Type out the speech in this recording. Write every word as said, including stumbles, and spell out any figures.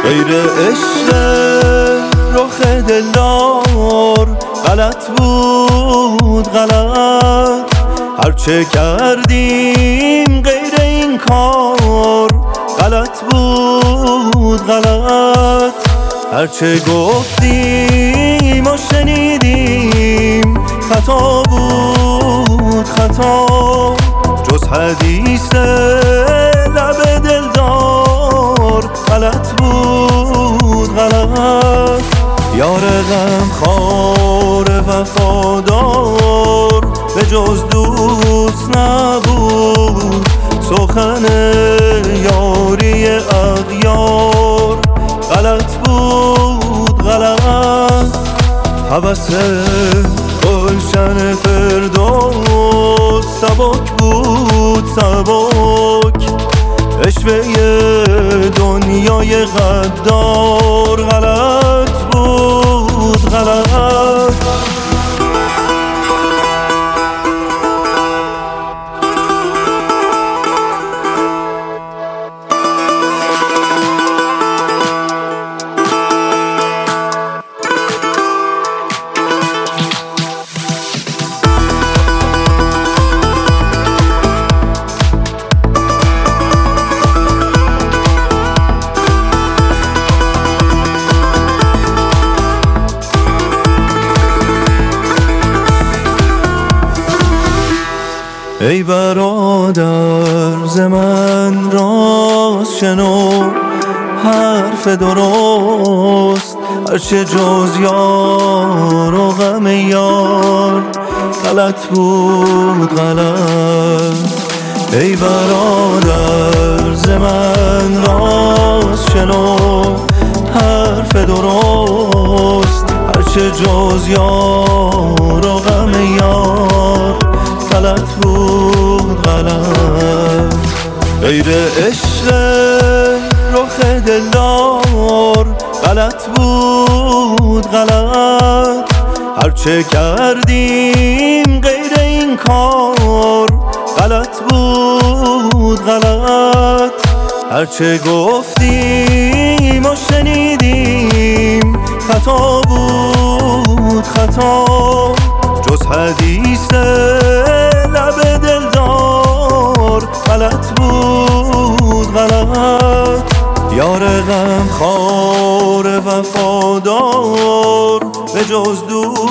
غیر عشق رخ دلدار غلط بود غلط، هرچه کردیم غیر این کار غلط بود غلط، هرچه گفتیم و شنیدیم خطا بود خطا، جز حدیث لب دلدار غلط بود غلط. یار غمخوار وفادار به جز دوست نبود، سخن یاری اغیار غلط بود غلط. هوس گلشن فردوس سبک بود سبک، عشوه دنیای غدار غلط بود غلط. ای برادر ز من راست شنو حرف درست، هرچه جز یار و غم یار غلط بود غلط. ای برادر ز من راست شنو حرف درست، هرچه جز یار و غم یار غلط بود غلط. غیر عشق رخ دلدار غلط بود غلط، هرچه کردیم غیر این کار غلط بود غلط، هرچه گفتیم و شنیدیم خطا بود خطا، جز حدیث لب دلدار غلط بود غلط. یار غمخوار وفادار به جز دوست